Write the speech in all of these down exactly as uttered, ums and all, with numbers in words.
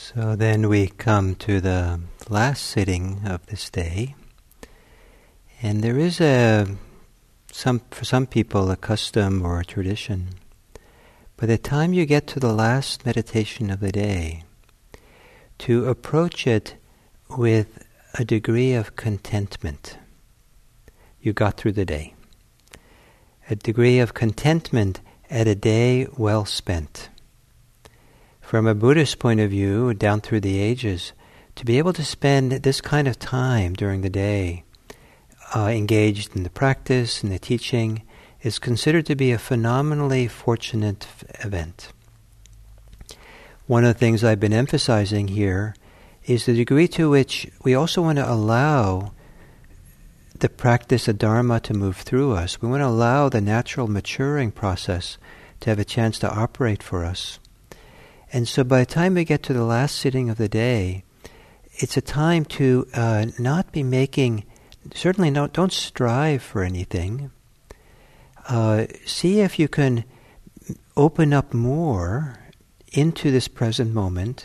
So then we come to the last sitting of this day, and there is a some for some people a custom or a tradition. By the time you get to the last meditation of the day, to approach it with a degree of contentment. You got through the day. A degree of contentment at a day well spent. From a Buddhist point of view, down through the ages, to be able to spend this kind of time during the day uh, engaged in the practice and the teaching is considered to be a phenomenally fortunate f- event. One of the things I've been emphasizing here is the degree to which we also want to allow the practice of Dharma to move through us. We want to allow the natural maturing process to have a chance to operate for us. And so by the time we get to the last sitting of the day, it's a time to uh, not be making, certainly no, don't strive for anything. Uh, see if you can open up more into this present moment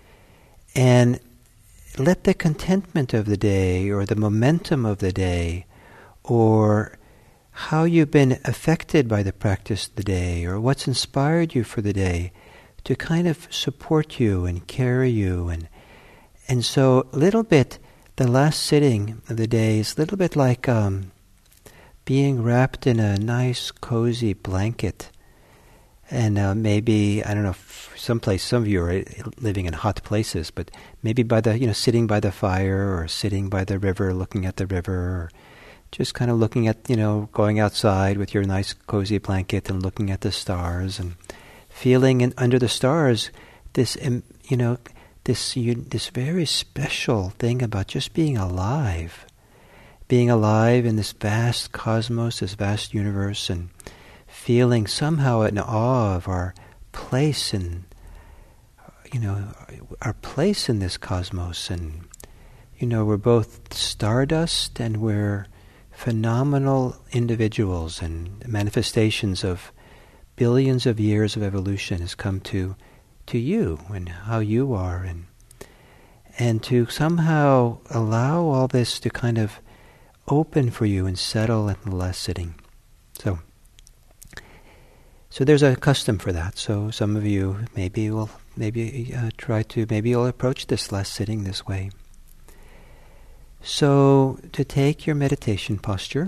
and let the contentment of the day or the momentum of the day or how you've been affected by the practice of the day or what's inspired you for the day to kind of support you and carry you. And and so a little bit, the last sitting of the day is a little bit like um, being wrapped in a nice cozy blanket. And uh, maybe, I don't know, someplace, some of you are living in hot places, but maybe by the, you know, sitting by the fire or sitting by the river, looking at the river, or just kind of looking at, you know, going outside with your nice cozy blanket and looking at the stars and feeling in, under the stars this, um, you know, this you, this very special thing about just being alive, being alive in this vast cosmos, this vast universe, and feeling somehow in awe of our place in, you know, our place in this cosmos. And, you know, we're both stardust and we're phenomenal individuals and manifestations of billions of years of evolution has come to to you and how you are. And, and to somehow allow all this to kind of open for you and settle in the last sitting. So, So there's a custom for that. So some of you maybe will maybe uh, try to maybe you'll approach this last sitting this way. So to take your meditation posture,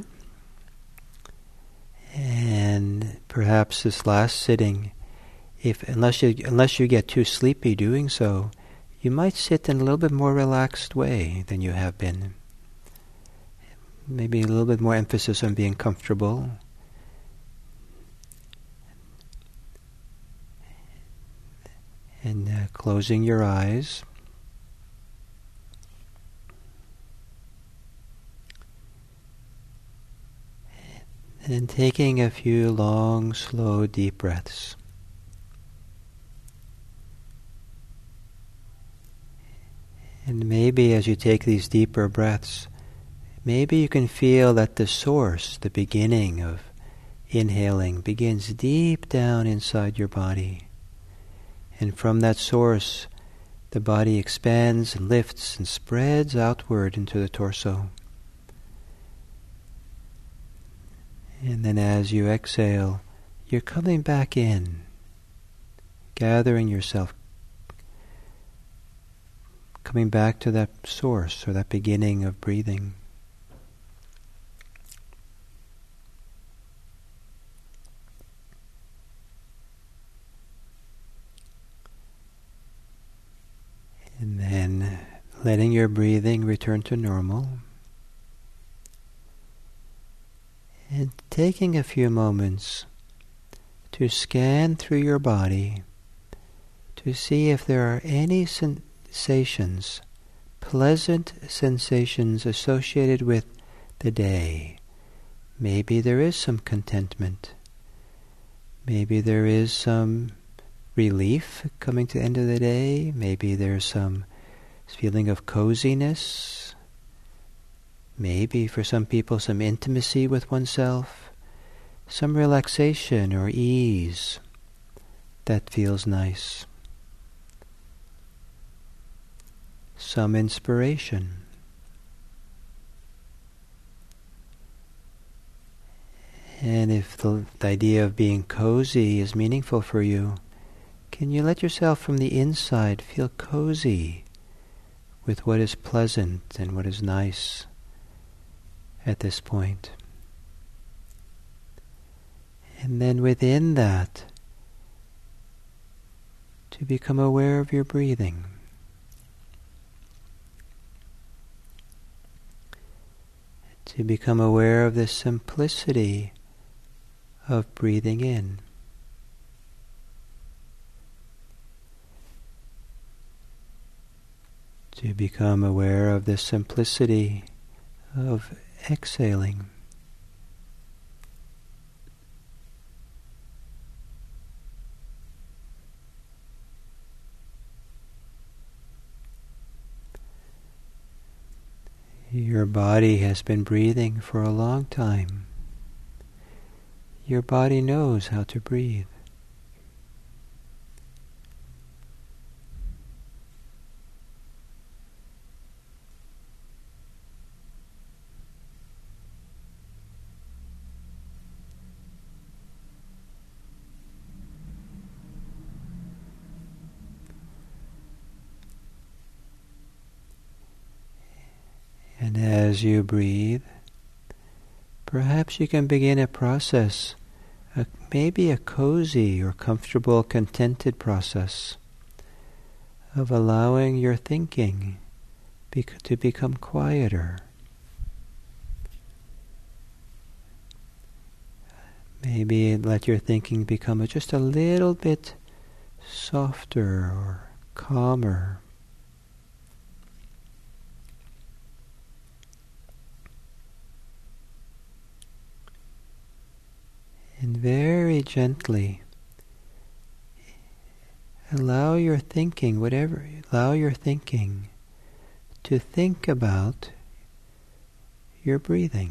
and perhaps this last sitting, if unless you unless you get too sleepy doing so, you might sit in a little bit more relaxed way than you have been. Maybe a little bit more emphasis on being comfortable. And uh, closing your eyes. And taking a few long, slow, deep breaths. And maybe as you take these deeper breaths, maybe you can feel that the source, the beginning of inhaling, begins deep down inside your body. And from that source, the body expands and lifts and spreads outward into the torso. And then as you exhale, you're coming back in, gathering yourself, coming back to that source or that beginning of breathing. And then letting your breathing return to normal. And taking a few moments to scan through your body to see if there are any sensations, pleasant sensations associated with the day. Maybe there is some contentment. Maybe there is some relief coming to the end of the day. Maybe there's some feeling of coziness. Maybe for some people some intimacy with oneself. Some relaxation or ease that feels nice. some inspiration. And if the, the idea of being cozy is meaningful for you, can you let yourself from the inside feel cozy with what is pleasant and what is nice at this point? And then within that, to become aware of your breathing. To become aware of the simplicity of breathing in. To become aware of the simplicity of exhaling. Your body has been breathing for a long time. Your body knows how to breathe. And as you breathe, perhaps you can begin a process, a, maybe a cozy or comfortable, contented process of allowing your thinking bec- to become quieter. Maybe let your thinking become a, just a little bit softer or calmer. And very gently allow your thinking, whatever, allow your thinking to think about your breathing.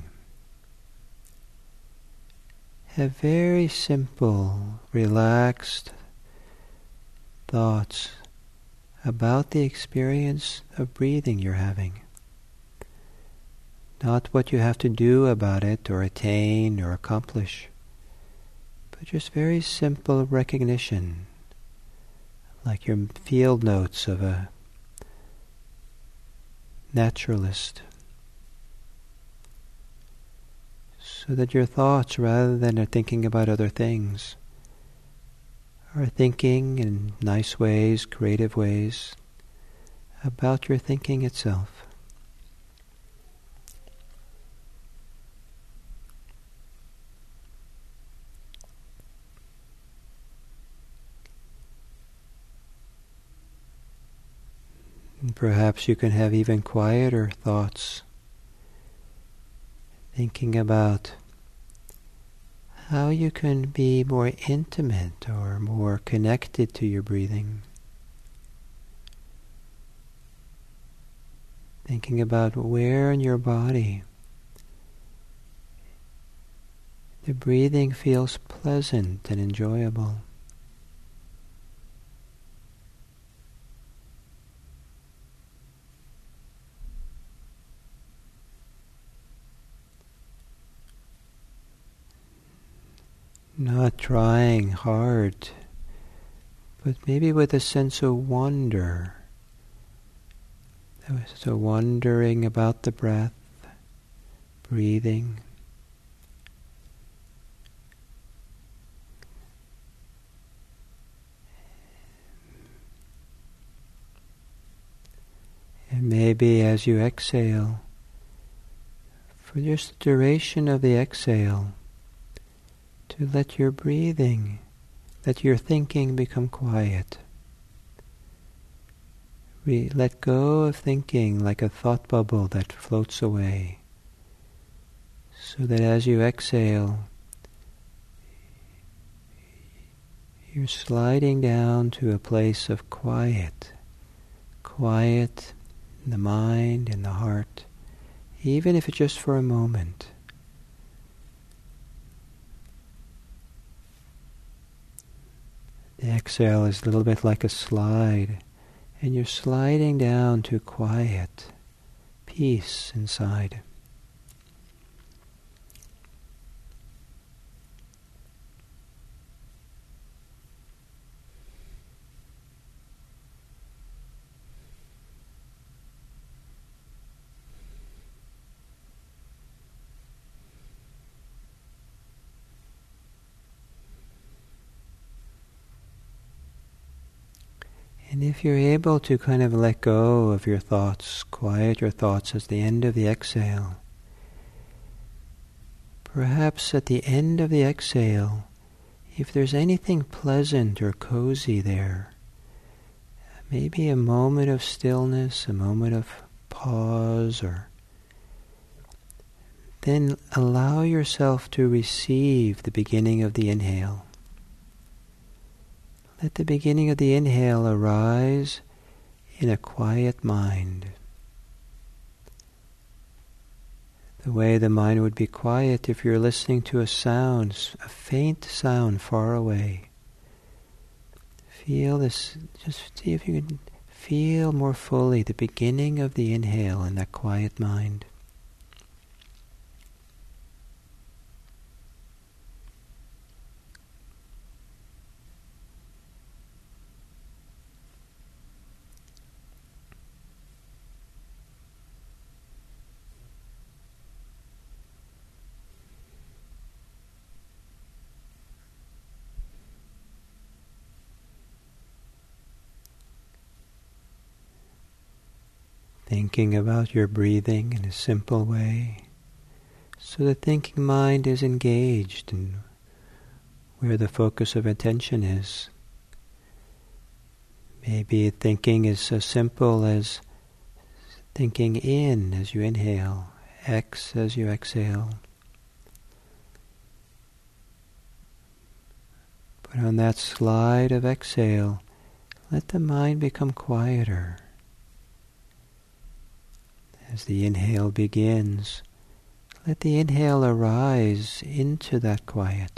Have very simple, relaxed thoughts about the experience of breathing you're having. Not what you have to do about it or attain or accomplish. Just very simple recognition, like your field notes of a naturalist. So that your thoughts, rather than thinking about other things, are thinking in nice ways, creative ways, about your thinking itself. And perhaps you can have even quieter thoughts, thinking about how you can be more intimate or more connected to your breathing. Thinking about where in your body the breathing feels pleasant and enjoyable. Not trying hard, but maybe with a sense of wonder. So wondering about the breath, breathing. And maybe as you exhale, for just the duration of the exhale, to let your breathing, let your thinking become quiet. We let go of thinking like a thought bubble that floats away, so that as you exhale, you're sliding down to a place of quiet, quiet in the mind and the heart, even if it's just for a moment. The exhale is a little bit like a slide, And you're sliding down to quiet, peace inside. And if you're able to kind of let go of your thoughts, quiet your thoughts at the end of the exhale, perhaps at the end of the exhale, if there's anything pleasant or cozy there, maybe a moment of stillness, a moment of pause, or then allow yourself to receive the beginning of the inhale. Let the beginning of the inhale arise in a quiet mind. The way the mind would be quiet if you're listening to a sound, a faint sound far away. Feel this, just see if you can feel more fully the beginning of the inhale in that quiet mind. Thinking about your breathing in a simple way, so the thinking mind is engaged in where the focus of attention is. Maybe thinking is so simple as thinking in as you inhale, X as you exhale. But on that slide of exhale, let the mind become quieter. As the inhale begins, let the inhale arise into that quiet.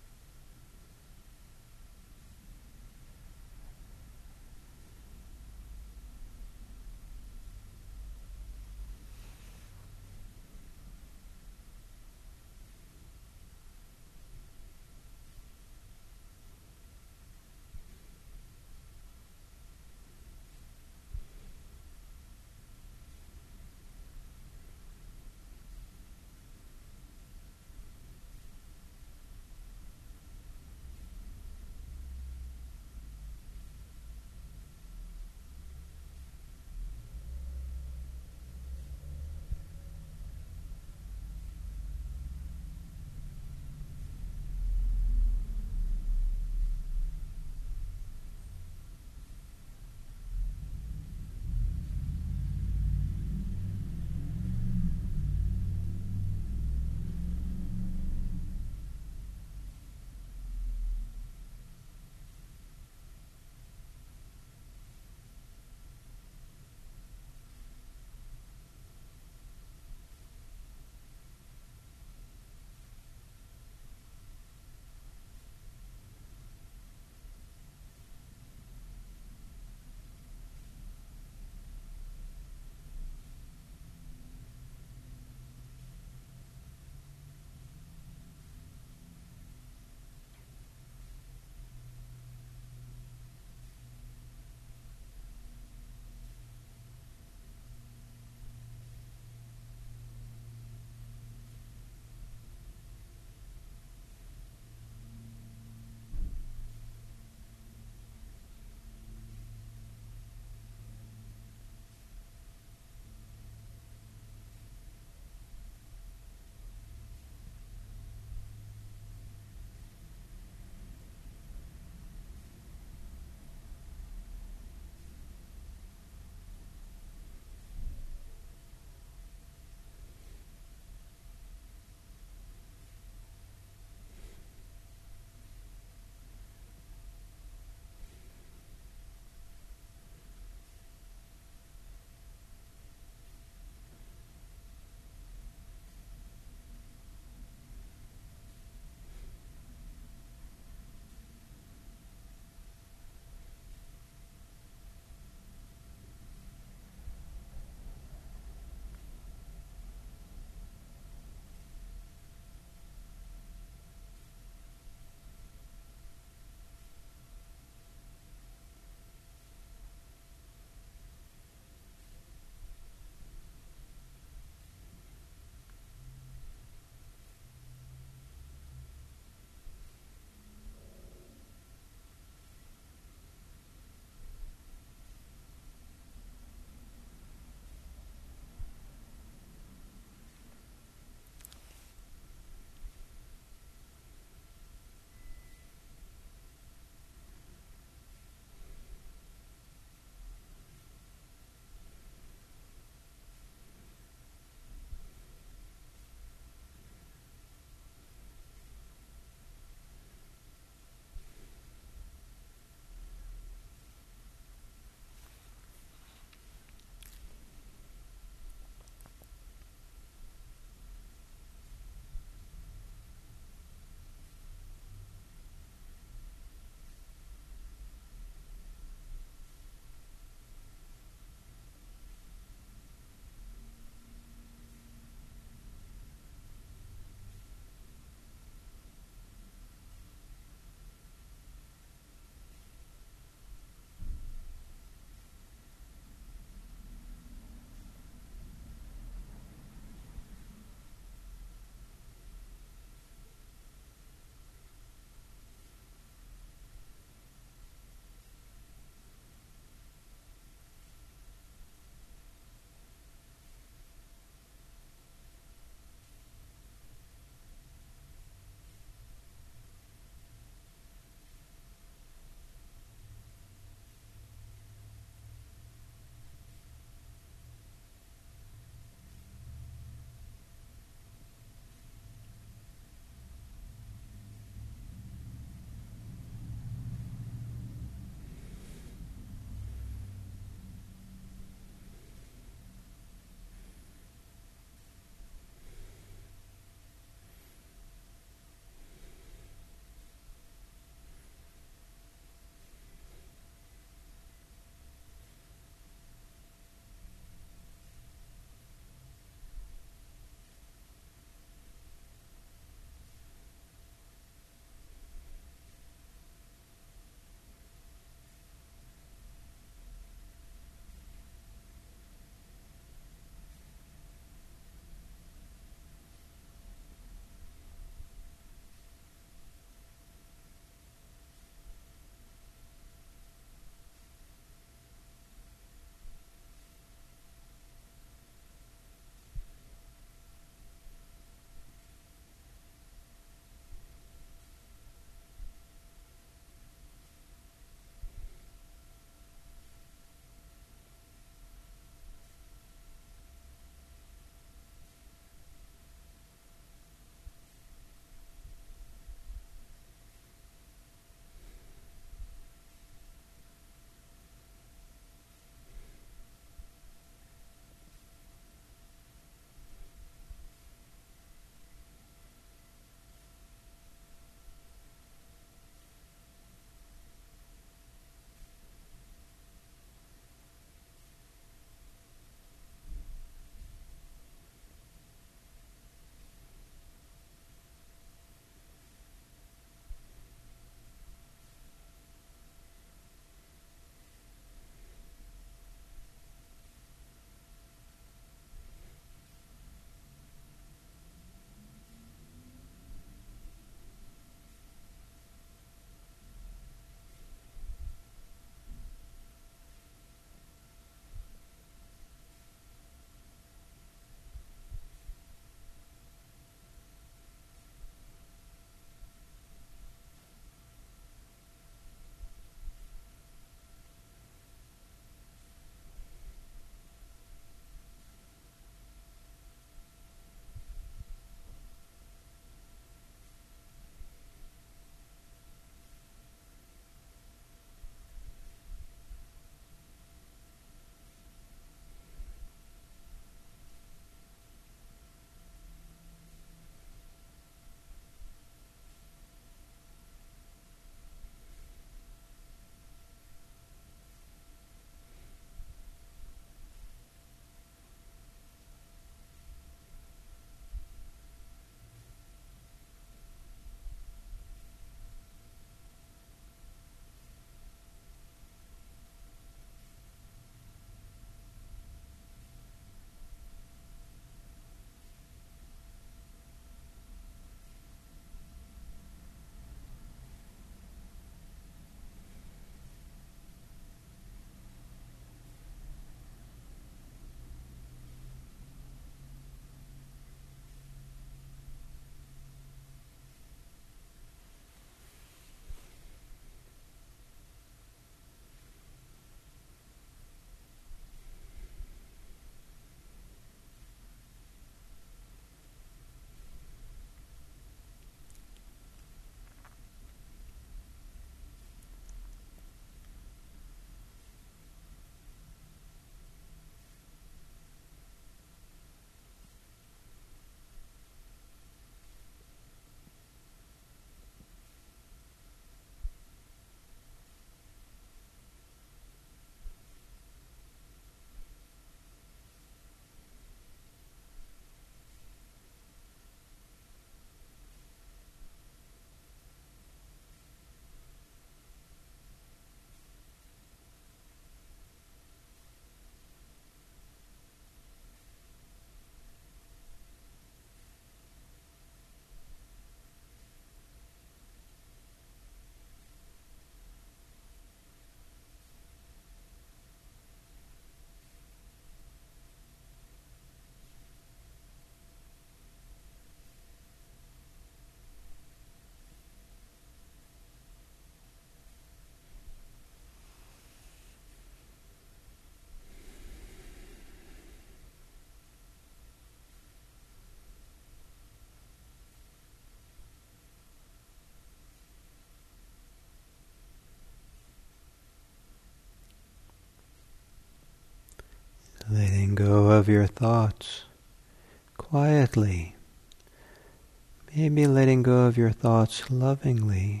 go of your thoughts quietly. Maybe letting go of your thoughts lovingly.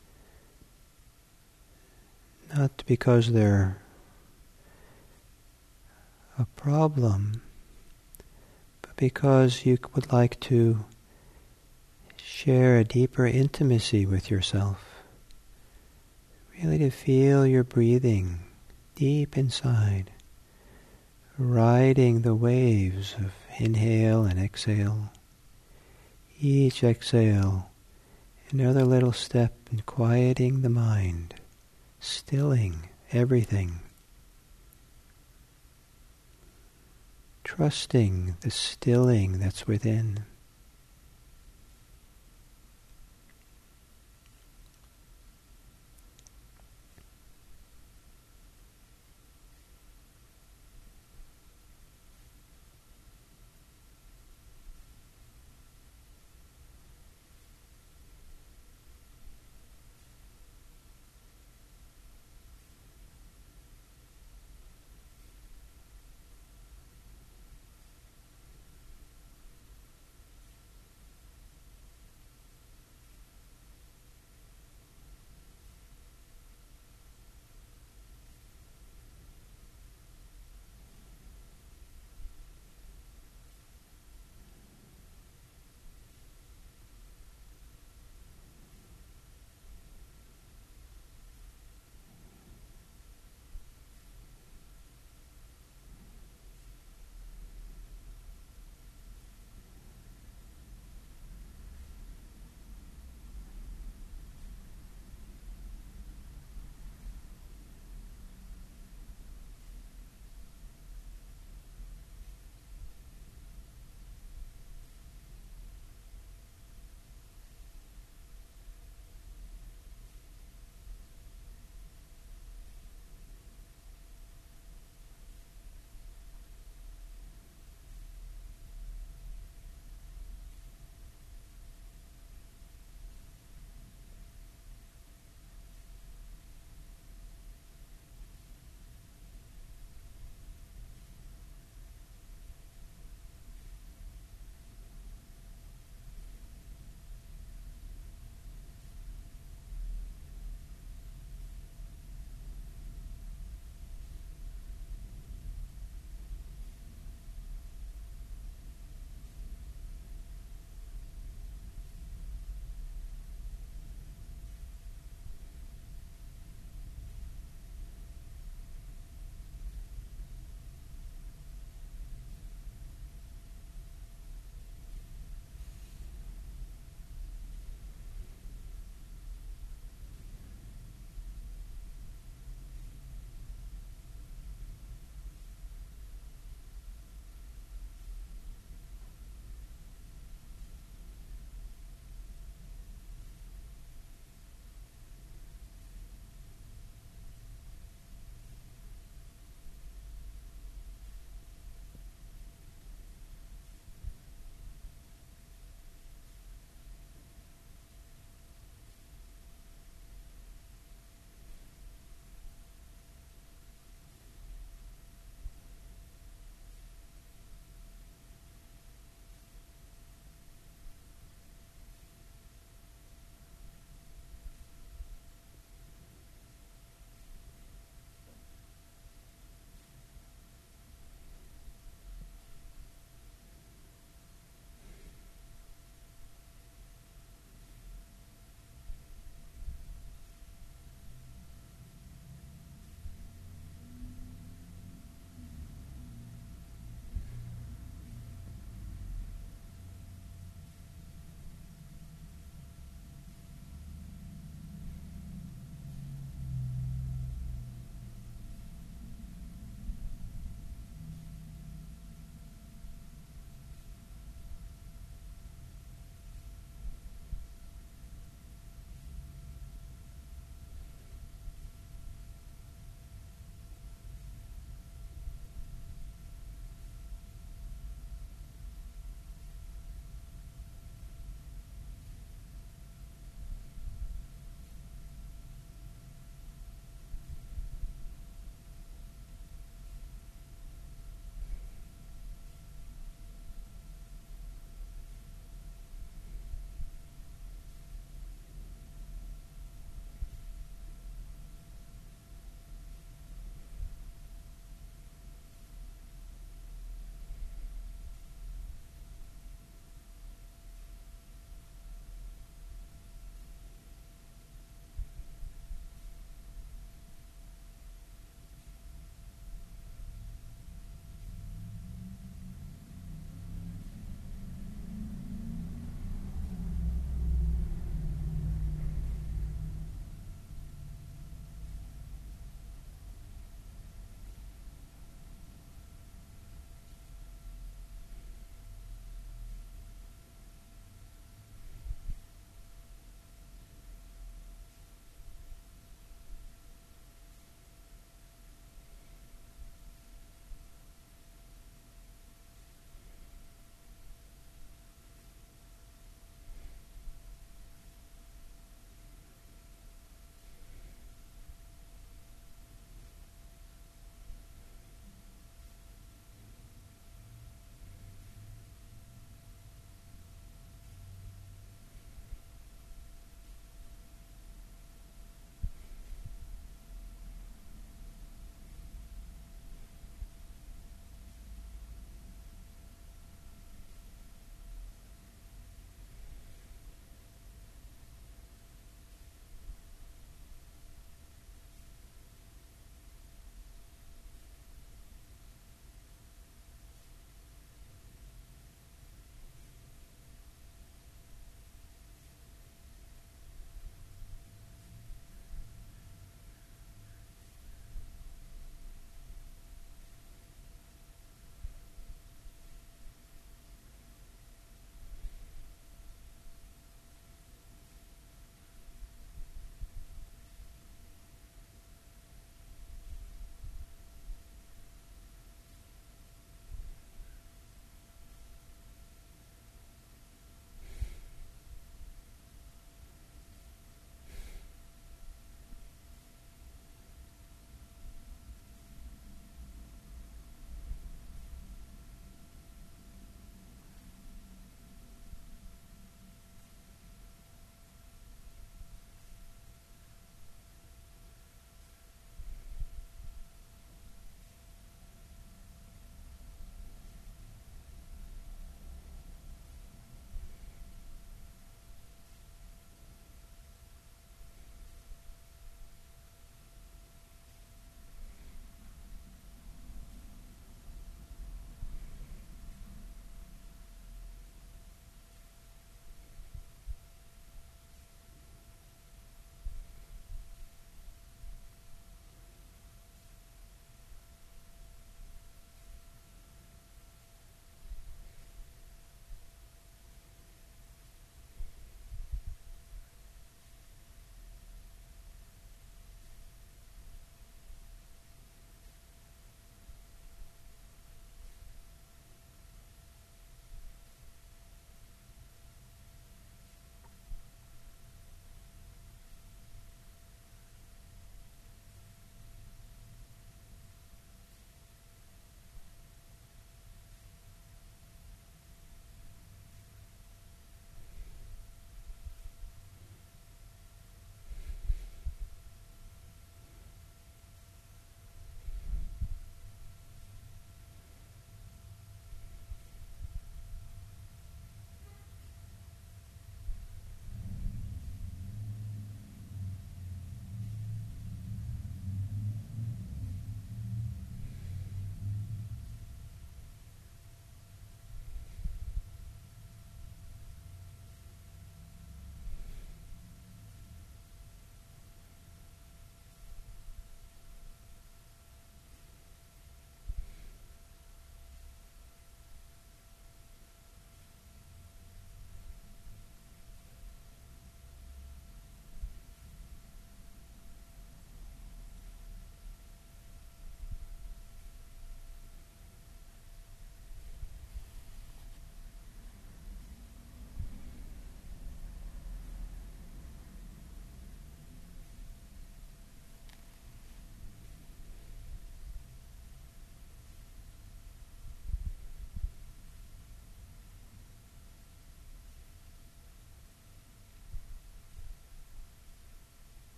Not because they're a problem, but because you would like to share a deeper intimacy with yourself. Really to feel your breathing deep inside, riding the waves of inhale and exhale. Each exhale, another little step in quieting the mind, stilling everything. Trusting the stilling that's within.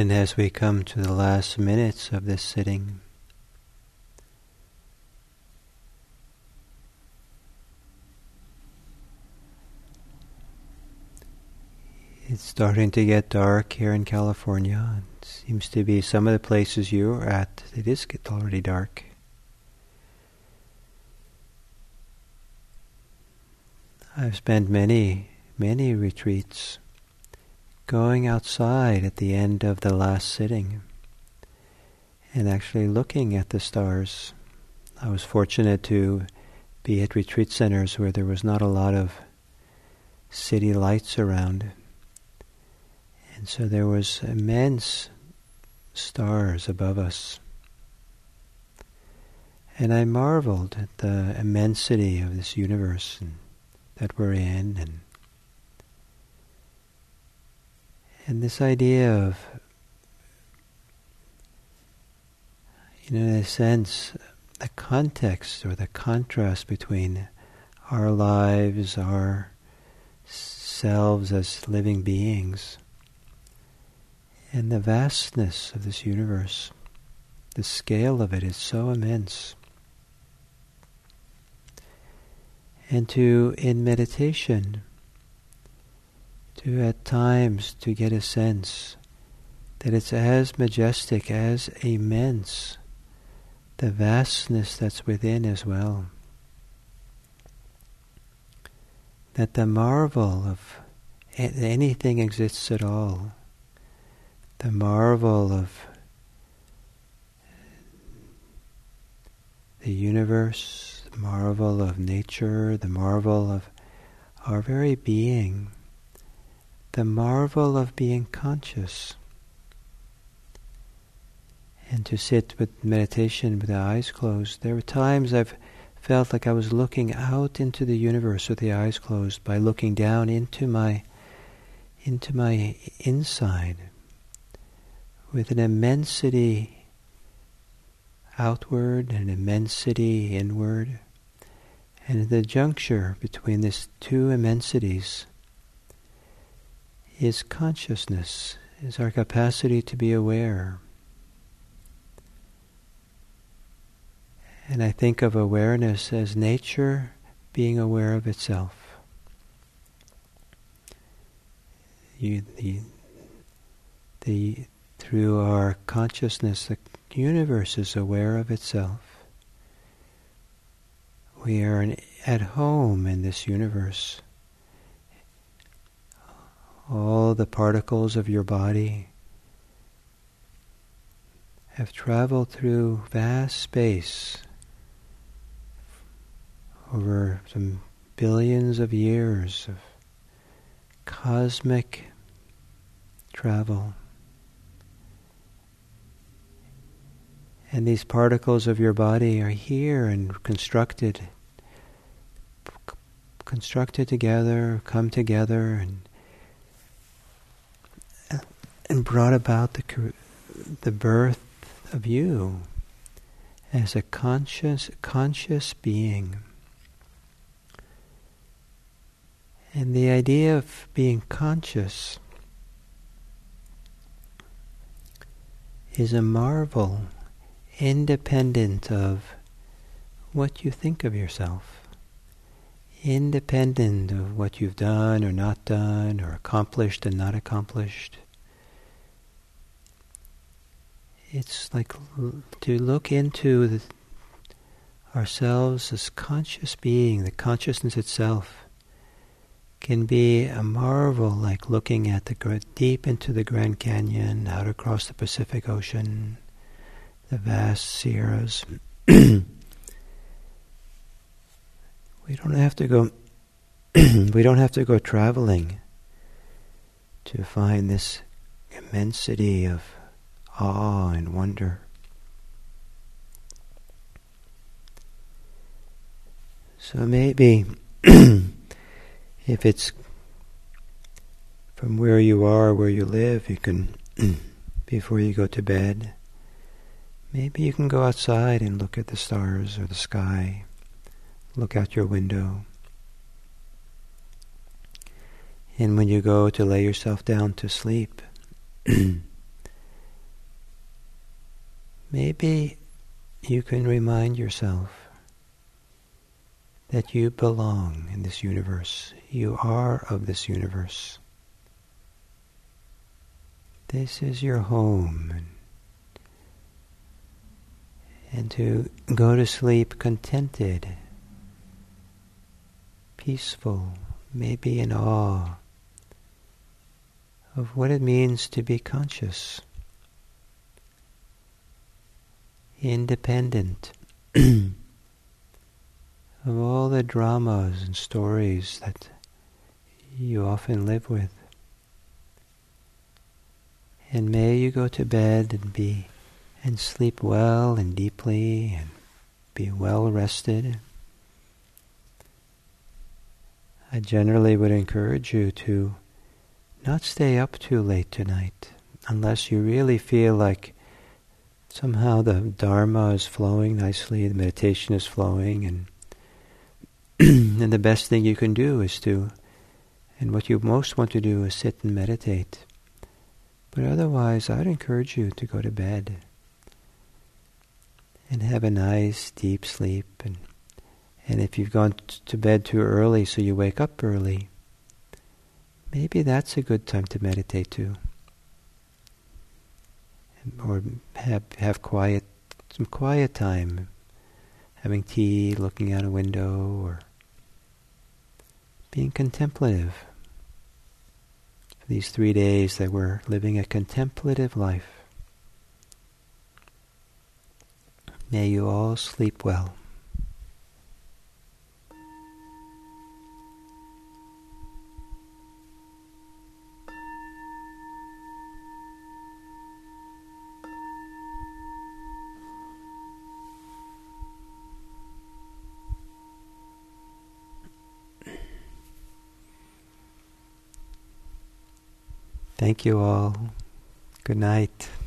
And as we come to the last minutes of this sitting, it's starting to get dark here in California. It seems to be some of the places you're at, it is get already dark. I've spent many, many retreats going outside at the end of the last sitting and actually looking at the stars. I was fortunate to be at retreat centers where there was not a lot of city lights around. And so there was immense stars above us. And I marveled at the immensity of this universe and, that we're in, and and this idea of, you know, in a sense, the context or the contrast between our lives, our selves as living beings, and the vastness of this universe. The scale of it is so immense. And to, in meditation, to at times to get a sense that it's as majestic, as immense, the vastness that's within as well. That the marvel of anything exists at all, the marvel of the universe, the marvel of nature, the marvel of our very being, the marvel of being conscious. And to sit with meditation with the eyes closed, there were times I've felt like I was looking out into the universe with the eyes closed by looking down into my into my inside with an immensity outward and immensity inward. And at the juncture between these two immensities is consciousness, is our capacity to be aware. And I think of awareness as nature being aware of itself. You, the, the, through our consciousness, the universe is aware of itself. We are an, at home in this universe. All the particles of your body have traveled through vast space over some billions of years of cosmic travel. And these particles of your body are here and constructed, c- constructed together, come together, and and brought about the the birth of you as a conscious, conscious being. And the idea of being conscious is a marvel, independent of what you think of yourself, independent of what you've done or not done, or accomplished and not accomplished. It's like l- to look into the, ourselves as conscious being. The consciousness itself can be a marvel, like looking at the gr- deep into the Grand Canyon, out across the Pacific Ocean, the vast Sierras. We don't have to go. we don't have to go traveling to find this immensity of awe and wonder. So maybe if it's from where you are, where you live, you can, before you go to bed, maybe you can go outside and look at the stars or the sky, look out your window. And when you go to lay yourself down to sleep, maybe you can remind yourself that you belong in this universe. You are of this universe. This is your home. And to go to sleep contented, peaceful, maybe in awe of what it means to be conscious, independent of all the dramas and stories that you often live with. And may you go to bed and be and sleep well and deeply and be well rested. I generally would encourage you to not stay up too late tonight unless you really feel like somehow the Dharma is flowing nicely, the meditation is flowing, and and the best thing you can do is to, and what you most want to do is sit and meditate. But otherwise, I'd encourage you to go to bed and have a nice deep sleep. And and if you've gone t- to bed too early so you wake up early, maybe that's a good time to meditate too. Or have have quiet, some quiet time, having tea, looking out a window, or being contemplative. For these three days that we're living a contemplative life. May you all sleep well. Thank you all. Good night.